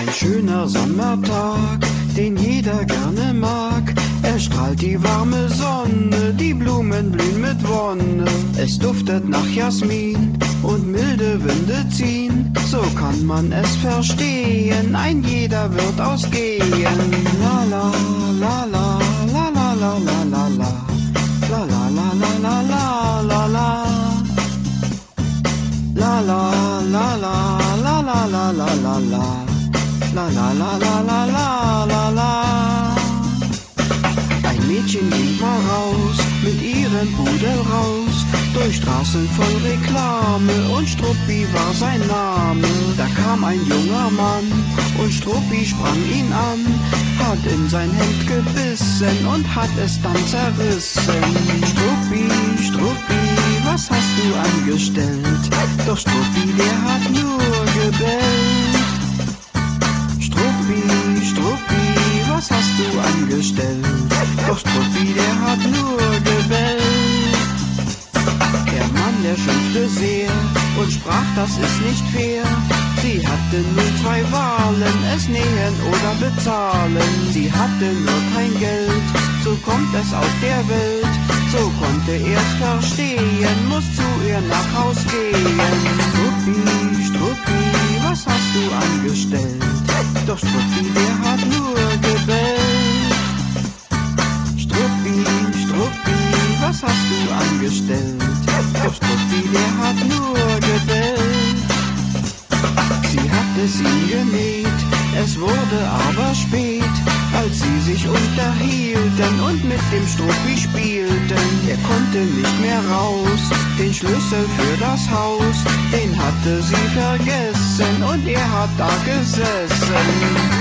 schöner Sommertag, den jeder gerne mag. Er strahlt die warme Sonne, die Blumen blühen mit Wonne. Es duftet nach Jasmin und milde Winde ziehen. So kann man es verstehen, ein jeder wird ausgehen. La la la la la la la la la la. La la la la la la la la. La la la la la la la la la la. La la la la la la la la. Ein Mädchen ging mal raus, mit ihrem Pudel raus, durch Straßen voll Reklame, und Struppi war sein Name. Da kam ein junger Mann, und Struppi sprang ihn an, hat in sein Hemd gebissen und hat es dann zerrissen. Struppi, Struppi, was hast du angestellt? Doch Struppi, der hat nur gebellt. Struppi, Struppi, was hast du angestellt? Doch Struppi, der hat nur gebellt. Der Mann, der schimpfte sehr und sprach, das ist nicht fair. Sie hatten nun zwei Wahlen, es nähen oder bezahlen. Sie hatten nur kein Geld, so kommt es auf der Welt. So konnte er's verstehen, muss zu ihr nach Haus gehen. Struppi, Struppi, was hast du angestellt? Doch Struppi, der hat nur gebellt. Struppi, Struppi, was hast du angestellt? Doch Struppi, der hat nur gebellt. Sie hat es ihm genäht, es wurde aber spät, als sie sich unterhielten und mit dem Struppi spielten. Er konnte nicht mehr raus, den Schlüssel für das Haus, den hatte sie vergessen und er hat da gesessen.